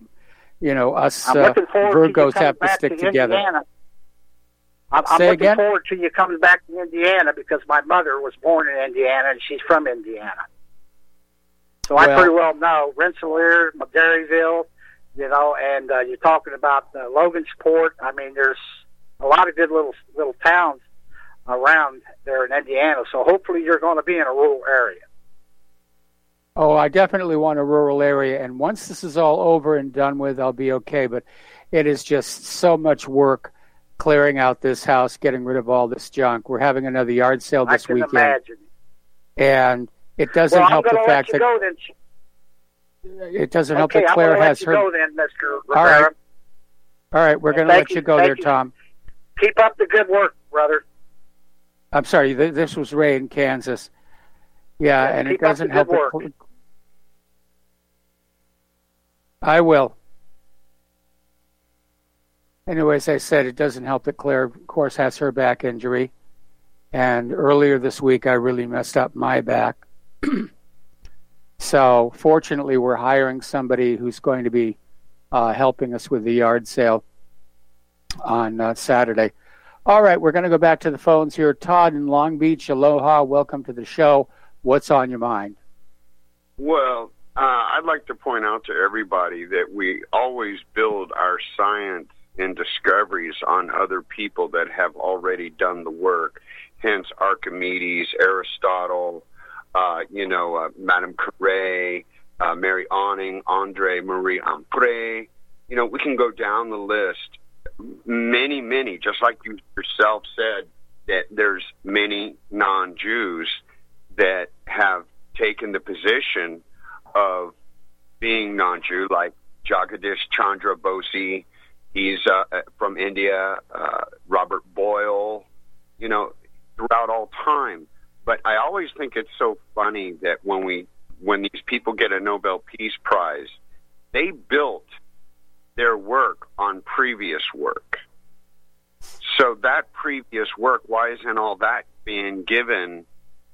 Speaker 13: Virgos
Speaker 2: have to stick together.
Speaker 13: I'm looking forward to you coming back to Indiana because my mother was born in Indiana, and she's from Indiana. So I pretty well know Rensselaer, Maryville, and you're talking about Logansport. I mean, there's a lot of good little towns around there in Indiana, so hopefully you're going to be in a rural area.
Speaker 2: Oh, I definitely want a rural area, and once this is all over and done with, I'll be okay, but it is just so much work clearing out this house, getting rid of all this junk. We're having another yard sale this weekend.
Speaker 13: I can imagine.
Speaker 2: And it doesn't help the fact that... It doesn't help that Claire has her...
Speaker 13: Okay, I'm going to let you go then, Mr. Rivera.
Speaker 2: All right, we're going to let you go there, Tom.
Speaker 13: Keep up the good work, brother.
Speaker 2: I'm sorry, this was Ray in Kansas. Yeah, and it doesn't help that... I will. Anyway, as I said, it doesn't help that Claire, of course, has her back injury. And earlier this week, I really messed up my back. So, fortunately, we're hiring somebody who's going to be helping us with the yard sale on Saturday. All right, we're going to go back to the phones here. Todd in Long Beach, aloha. Welcome to the show. What's on your mind?
Speaker 14: Well, I'd like to point out to everybody that we always build our science and discoveries on other people that have already done the work. Hence Archimedes, Aristotle, Madame Curie, Mary Anning, Andre Marie Ampère. We can go down the list. Many, many, just like you yourself said, that there's many non-Jews that have taken the position of being non-Jew, like Jagadish Chandra Bose. He's from India, Robert Boyle, throughout all time. But I always think it's so funny that when these people get a Nobel Peace Prize, they built their work on previous work. So that previous work, why isn't all that being given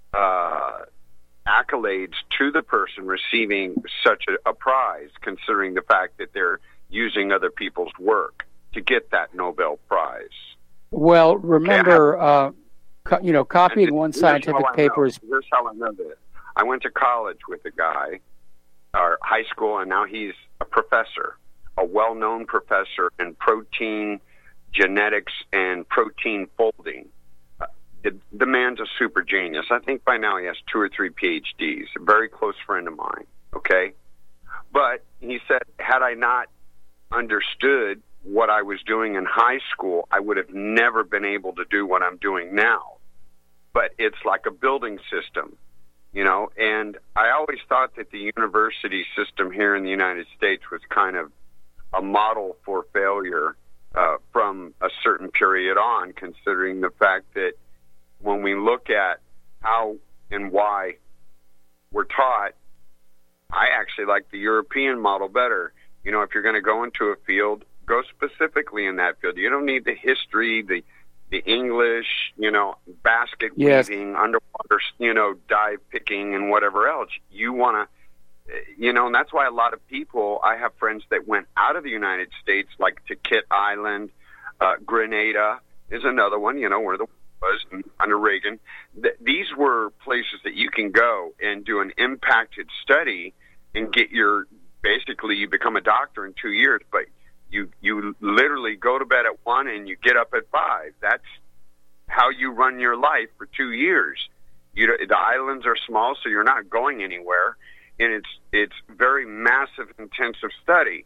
Speaker 14: accolades to the person receiving such a prize, considering the fact that they're using other people's work to get that Nobel Prize?
Speaker 2: Well, remember, copying one scientific paper is...
Speaker 14: Here's how I know that. I went to college with a guy, or high school, and now he's a professor, a well-known professor in protein genetics and protein folding. the man's a super genius. I think by now he has 2 or 3 PhDs, a very close friend of mine, okay? But he said, had I not understood what I was doing in high school, I would have never been able to do what I'm doing now. But it's like a building system, you know, and I always thought that the university system here in the United States was kind of a model for failure from a certain period on, considering the fact that when we look at how and why we're taught, I actually like the European model better. You know, if you're going to go into a field, go specifically in that field. You don't need the history, the English, you know, basket weaving, underwater, you know, dive picking and whatever else. You want to, you know, and that's why a lot of people, I have friends that went out of the United States, like to Kit Island, Grenada is another one, you know, where the was under Reagan. These were places that you can go and do an impacted study and get your, basically you become a doctor in 2 years, but you literally go to bed at 1 and you get up at 5. That's how you run your life for 2 years. The islands are small, so you're not going anywhere, and it's very massive, intensive study.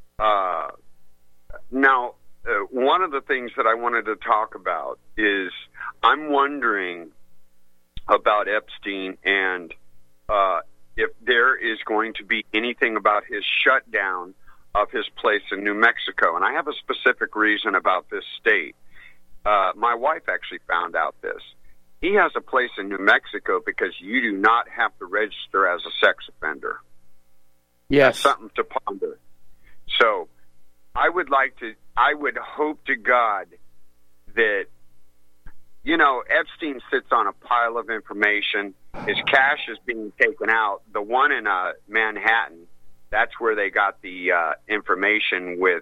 Speaker 14: Now, one of the things that I wanted to talk about is I'm wondering about Epstein and if there is going to be anything about his shutdown of his place in New Mexico. And I have a specific reason about this state. My wife actually found out this. He has a place in New Mexico because you do not have to register as a sex offender.
Speaker 2: Yes.
Speaker 14: That's something to ponder. So I would hope to God that, you know, Epstein sits on a pile of information. His cash is being taken out. The one in Manhattan, that's where they got the information with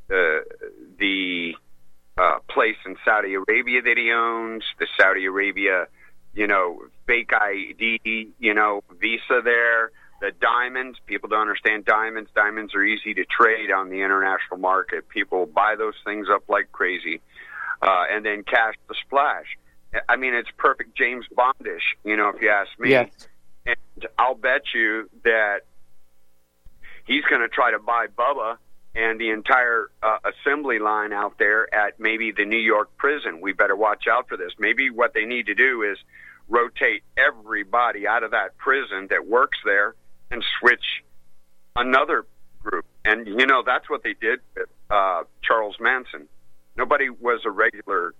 Speaker 14: the place in Saudi Arabia that he owns, the Saudi Arabia, you know, fake ID, you know, visa there. The diamonds, people don't understand diamonds. Diamonds are easy to trade on the international market. People buy those things up like crazy. And then cash the splash. I mean, it's perfect James Bondish, you know, if you ask me.
Speaker 2: Yes.
Speaker 14: And I'll bet you that he's going to try to buy Bubba and the entire assembly line out there at maybe the New York prison. We better watch out for this. Maybe what they need to do is rotate everybody out of that prison that works there and switch another group. And, you know, that's what they did with Charles Manson. Nobody was a regular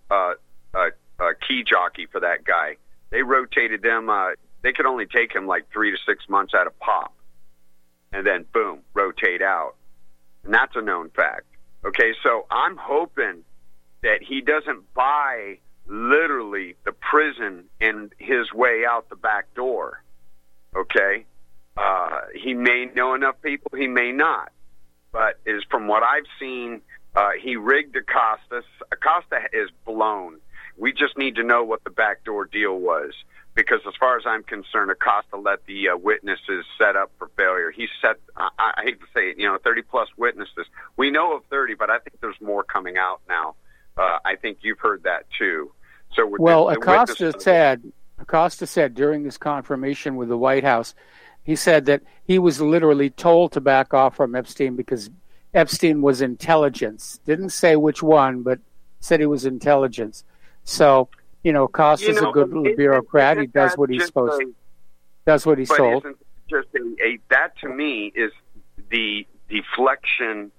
Speaker 14: key jockey for that guy. They rotated them. They could only take him like 3 to 6 months at a pop. And then, boom, rotate out. And that's a known fact. Okay, so I'm hoping that he doesn't buy literally the prison and his way out the back door. Okay? He may know enough people, he may not. But is from what I've seen, he rigged Acosta. Acosta is blown. We just need to know what the backdoor deal was. Because as far as I'm concerned, Acosta let the witnesses set up for failure. He set, I hate to say it, you know, 30-plus witnesses. We know of 30, but I think there's more coming out now. I think you've heard that, too. So
Speaker 2: well, Acosta said during this confirmation with the White House, he said that he was literally told to back off from Epstein because Epstein was intelligence. Didn't say which one, but said he was intelligence. So, you know, Acosta's a good little bureaucrat. He does what he's supposed to. Does what he's told.
Speaker 14: Isn't just that to me is the deflection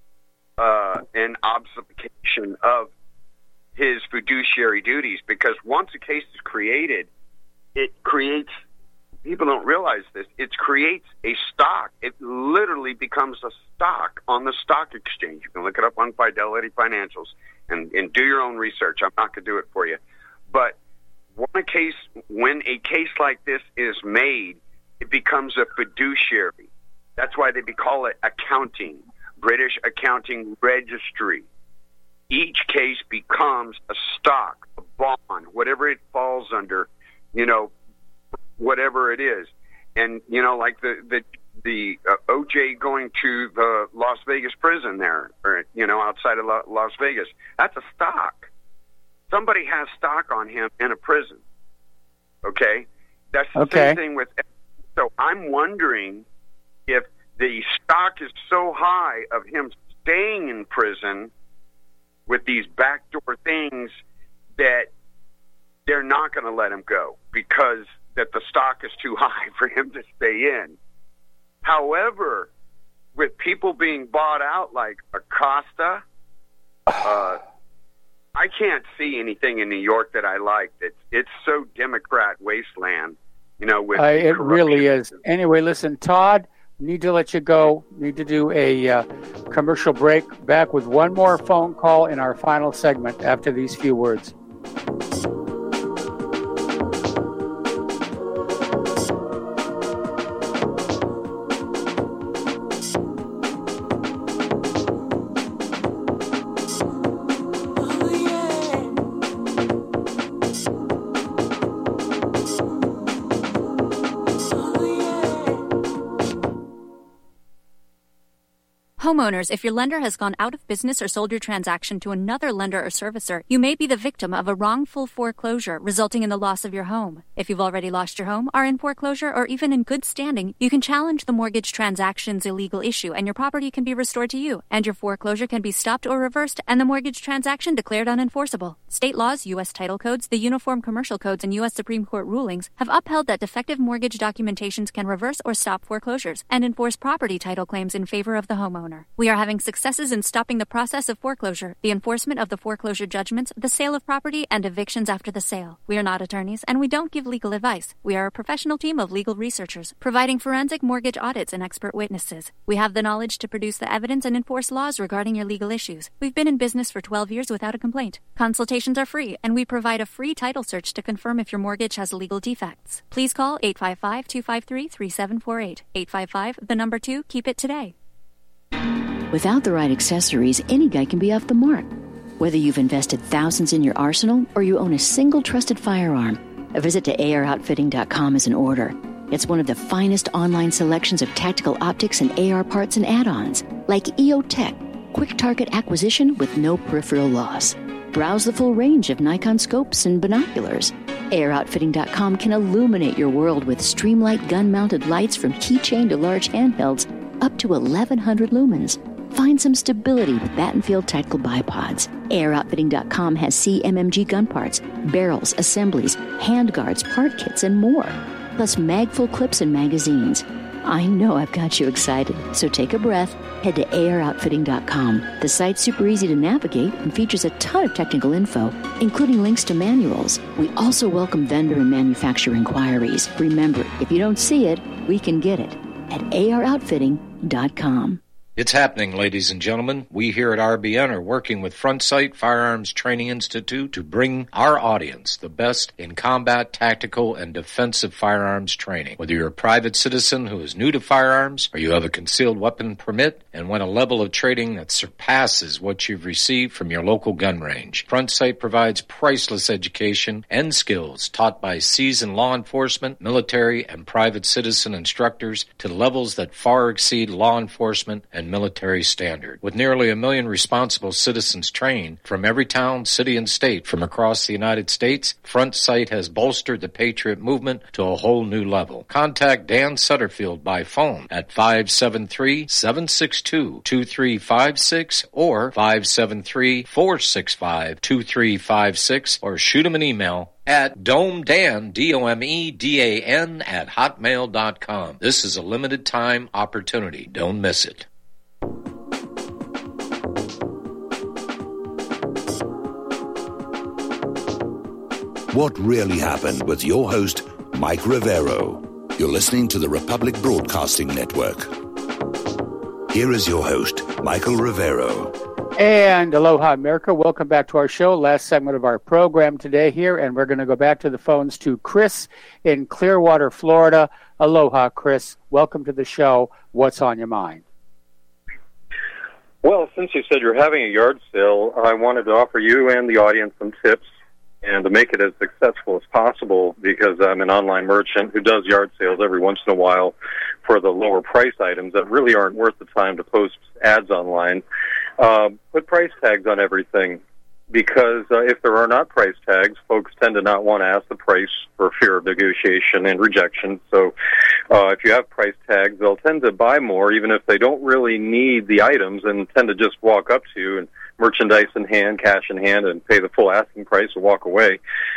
Speaker 14: and obfuscation of his fiduciary duties. Because once a case is created, it creates. People don't realize this. It creates a stock. It literally becomes a stock on the stock exchange. You can look it up on Fidelity Financials and do your own research. I'm not going to do it for you. But when a case like this is made, it becomes a fiduciary. That's why they call it accounting, British Accounting Registry. Each case becomes a stock, a bond, whatever it falls under, you know, whatever it is. And, you know, like the OJ going to the Las Vegas prison there, or, you know, outside of Las Vegas, that's a stock. somebody has stock on him in a prison. Okay? That's the same thing with... So I'm wondering if the stock is so high of him staying in prison with these backdoor things that they're not going to let him go because that the stock is too high for him to stay in. However, with people being bought out like Acosta, I can't see anything in New York that I like. It's so Democrat wasteland, you know. With
Speaker 2: it really is. Anyway, listen, Todd, need to let you go. Need to do a commercial break. Back with one more phone call in our final segment after these few words.
Speaker 15: Homeowners, if your lender has gone out of business or sold your transaction to another lender or servicer, you may be the victim of a wrongful foreclosure resulting in the loss of your home. If you've already lost your home, are in foreclosure, or even in good standing, you can challenge the mortgage transaction's illegal issue and your property can be restored to you, and your foreclosure can be stopped or reversed and the mortgage transaction declared unenforceable. State laws, U.S. title codes, the Uniform Commercial Codes, and U.S. Supreme Court rulings have upheld that defective mortgage documentations can reverse or stop foreclosures and enforce property title claims in favor of the homeowner. We are having successes in stopping the process of foreclosure, the enforcement of the foreclosure judgments, the sale of property, and evictions after the sale. We are not attorneys, and we don't give legal advice. We are a professional team of legal researchers, providing forensic mortgage audits and expert witnesses. We have the knowledge to produce the evidence and enforce laws regarding your legal issues. We've been in business for 12 years without a complaint. Consultations are free, and we provide a free title search to confirm if your mortgage has legal defects. Please call 855-253-3748. 855, 2, keep it today.
Speaker 16: Without the right accessories, any guy can be off the mark. Whether you've invested thousands in your arsenal or you own a single trusted firearm, a visit to AROutfitting.com is in order. It's one of the finest online selections of tactical optics and AR parts and add-ons, like EOTech, quick target acquisition with no peripheral loss. Browse the full range of Nikon scopes and binoculars. AROutfitting.com can illuminate your world with Streamlight gun-mounted lights from keychain to large handhelds up to 1,100 lumens. Find some stability with Battenfield Tactical Bipods. AROutfitting.com has CMMG gun parts, barrels, assemblies, handguards, part kits, and more. Plus magful clips and magazines. I know I've got you excited, so take a breath. Head to AROutfitting.com. The site's super easy to navigate and features a ton of technical info, including links to manuals. We also welcome vendor and manufacturer inquiries. Remember, if you don't see it, we can get it at AROutfitting.com.
Speaker 17: It's happening, ladies and gentlemen. We here at RBN are working with Front Sight Firearms Training Institute to bring our audience the best in combat, tactical, and defensive firearms training. Whether you're a private citizen who is new to firearms, or you have a concealed weapon permit and want a level of training that surpasses what you've received from your local gun range, Front Sight provides priceless education and skills taught by seasoned law enforcement, military, and private citizen instructors to levels that far exceed law enforcement and military standard. With nearly 1 million responsible citizens trained from every town, city, and state from across the United States, Front Sight has bolstered the Patriot movement to a whole new level. Contact Dan Sutterfield by phone at 573-762-2356 or 573-465-2356 or shoot him an email at domedan, DOMEDAN, at hotmail.com. This is a limited time opportunity. Don't miss it.
Speaker 1: What really happened with your host, Mike Rivero. You're listening to the Republic Broadcasting Network. Here is your host, Michael Rivero.
Speaker 2: And aloha, America. Welcome back to our show. Last segment of our program today here, and we're going to go back to the phones to Chris in Clearwater, Florida. Aloha, Chris. Welcome to the show. What's on your mind?
Speaker 18: Well, since you said you're having a yard sale, I wanted to offer you and the audience some tips and to make it as successful as possible, because I'm an online merchant who does yard sales every once in a while for the lower price items that really aren't worth the time to post ads online. Put price tags on everything. because if there are not price tags, folks tend to not want to ask the price for fear of negotiation and rejection. So if you have price tags, they'll tend to buy more, even if they don't really need the items, and tend to just walk up to you and merchandise in hand, cash in hand, and pay the full asking price and walk away.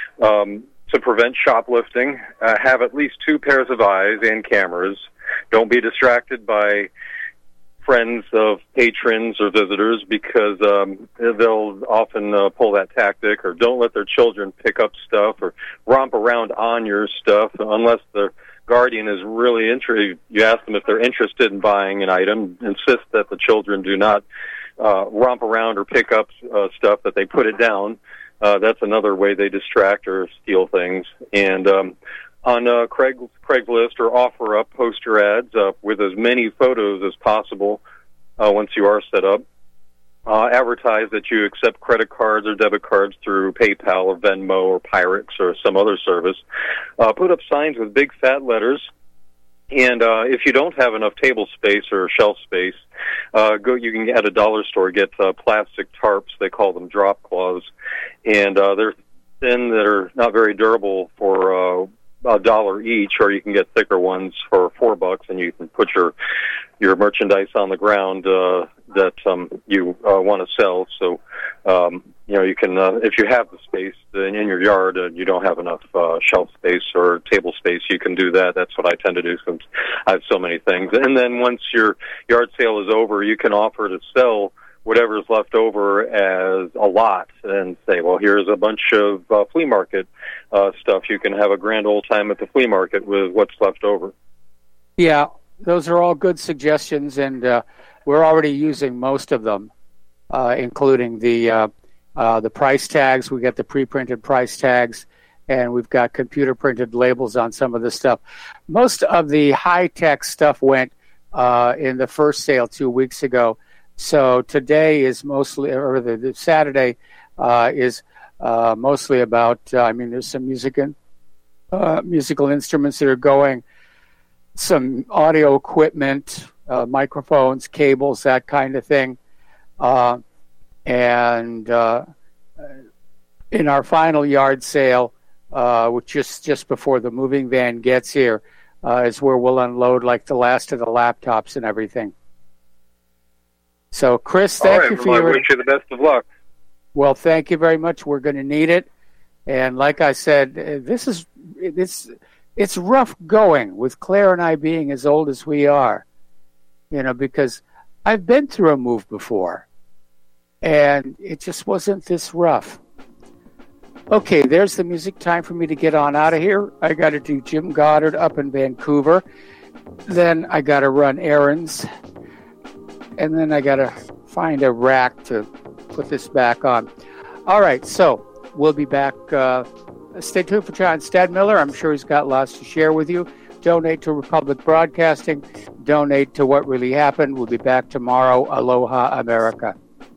Speaker 18: To prevent shoplifting, have at least 2 pairs of eyes and cameras. Don't be distracted by friends of patrons or visitors, because they'll often pull that tactic. Or don't let their children pick up stuff or romp around on your stuff unless the guardian is really interested. You ask them if they're interested in buying an item. Insist that the children do not romp around or pick up stuff, that they put it down. That's another way they distract or steal things. And on Craigslist or OfferUp, post your ads with as many photos as possible once you are set up. Advertise that you accept credit cards or debit cards through PayPal or Venmo or Pyrex or some other service. Put up signs with big fat letters. And if you don't have enough table space or shelf space, you can at a dollar store get plastic tarps. They call them drop cloths, and they're thin, that are not very durable, for $1 each, or you can get thicker ones for $4, and you can put your merchandise on the ground that you want to sell. So you can, if you have the space in your yard and you don't have enough shelf space or table space, you can do that. That's what I tend to do, since I have so many things. And then once your yard sale is over, you can offer to sell whatever is left over as a lot, and say, well, here's a bunch of flea market stuff. You can have a grand old time at the flea market with what's left over.
Speaker 2: Yeah, those are all good suggestions, and we're already using most of them, including the price tags. We got the pre-printed price tags, and we've got computer-printed labels on some of the stuff. Most of the high-tech stuff went in the first sale 2 weeks ago. So today is mostly, or the Saturday is mostly about, there's some musical instruments that are going, some audio equipment, microphones, cables, that kind of thing. And in our final yard sale, which is just before the moving van gets here, is where we'll unload like the last of the laptops and everything. So, Chris, thank you for your...
Speaker 18: I wish you the best of luck.
Speaker 2: Well, thank you very much. We're going to need it. And like I said, it's rough going with Claire and I being as old as we are, because I've been through a move before, and it just wasn't this rough. Okay, there's the music. Time for me to get on out of here. I got to do Jim Goddard up in Vancouver. Then I got to run errands. And then I got to find a rack to put this back on. All right, so we'll be back. Stay tuned for John Stadmiller. I'm sure he's got lots to share with you. Donate to Republic Broadcasting. Donate to What Really Happened. We'll be back tomorrow. Aloha, America.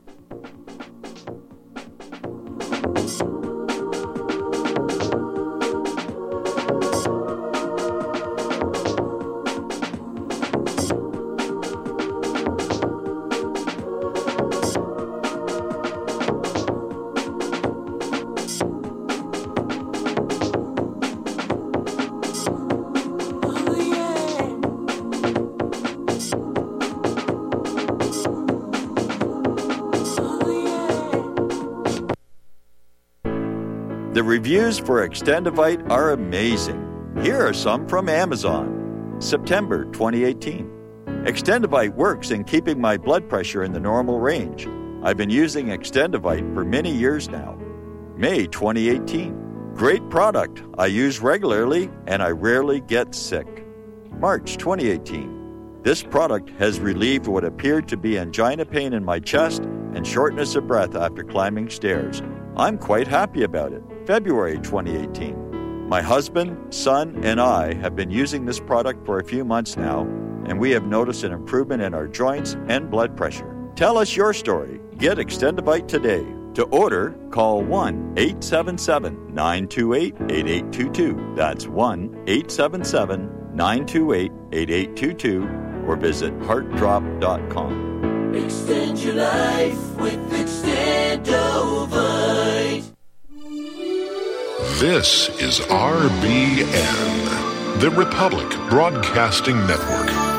Speaker 10: The reviews for Extendivite are amazing. Here are some from Amazon. September 2018. Extendivite works in keeping my blood pressure in the normal range. I've been using Extendivite for many years now. May 2018. Great product. I use regularly and I rarely get sick. March 2018. This product has relieved what appeared to be angina pain in my chest and shortness of breath after climbing stairs. I'm quite happy about it. February 2018. My husband, son, and I have been using this product for a few months now, and we have noticed an improvement in our joints and blood pressure. Tell us your story. Get Extendivite today. To order, call 1-877-928-8822. That's 1-877-928-8822, or visit heartdrop.com.
Speaker 9: Extend your life with Extendovite.
Speaker 19: This is RBN, the Republic Broadcasting Network.